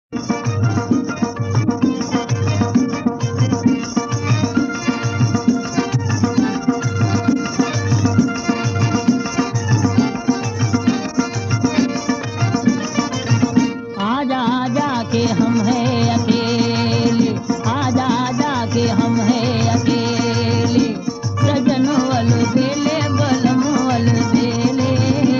आजा आजा के हम हैं अकेले, आजा आजा के हम हैं अकेले, सजन वल बेले बलम वल बेले।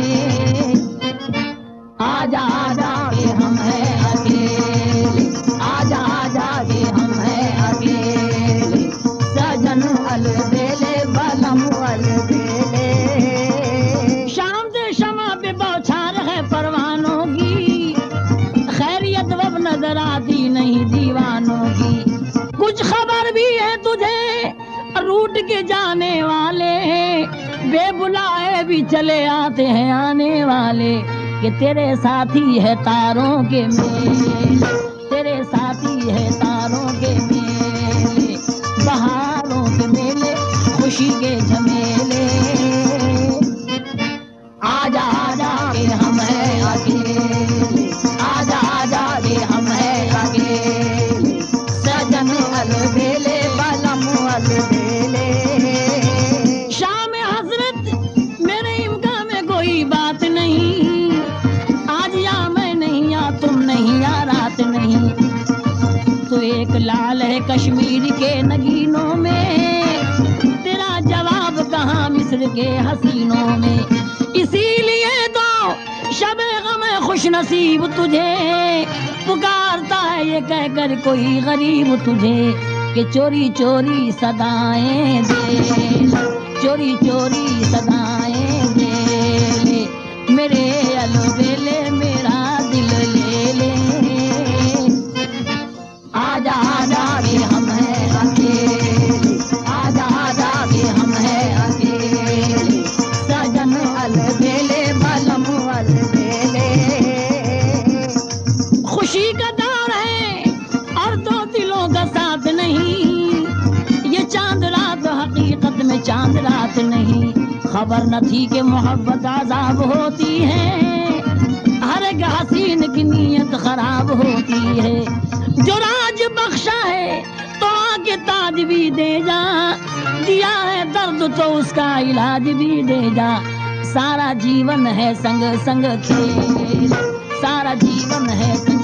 आजा आजा के हम हैं अकेले, आजा आजा के हम हैं अकेले, सजन वल बेले बलम वल बेले। शाम से शमा पे बौछार है परवानों की, खैरियत वब नजर आती नहीं दीवानों की। कुछ खबर भी है तुझे रूठ के जाने वाले, बेबुलाए भी चले आते हैं आने वाले, कि तेरे साथी है तारों के मेले, तेरे साथी है तारों के मेले, बहारों के मेले, खुशी के झमेले। आजा आजा के हम हैं अकेले, आजा आजा के हम हैं अकेले, सजन वल बेले बलम वल बेले। शाम हजरत मेरे इम्का में कोई बात नहीं, आज या मैं नहीं या तुम नहीं या रात नहीं। तो एक लाल है कश्मीर के नगीनों में, तेरा जवाब कहाँ मिस्र के हसीनों में। इसीलिए तो शबे गम खुश नसीब तुझे पुकारता है ये कहकर कोई गरीब तुझे, कि चोरी चोरी सदाएं दे, चोरी चोरी सदाएं दे, मेरे अलबेले मेरा दिल ले ले। आजा आजा के हम हैं अकेले, आजा आजा के हम हैं अकेले, सजन अलबेले बलम अलबेले। खुशी का दौर है और दो दिलों का साथ नहीं, ये चांद रात हकीकत में चांद रात नहीं। खबर न थी कि मोहब्बत आजाब होती है, हर एक हसीन की नीयत खराब होती है। जो राज बख्शा है तो आके ताज भी दे जा, दिया है दर्द तो उसका इलाज भी दे जा। सारा जीवन है संग संग खेल, सारा जीवन है संग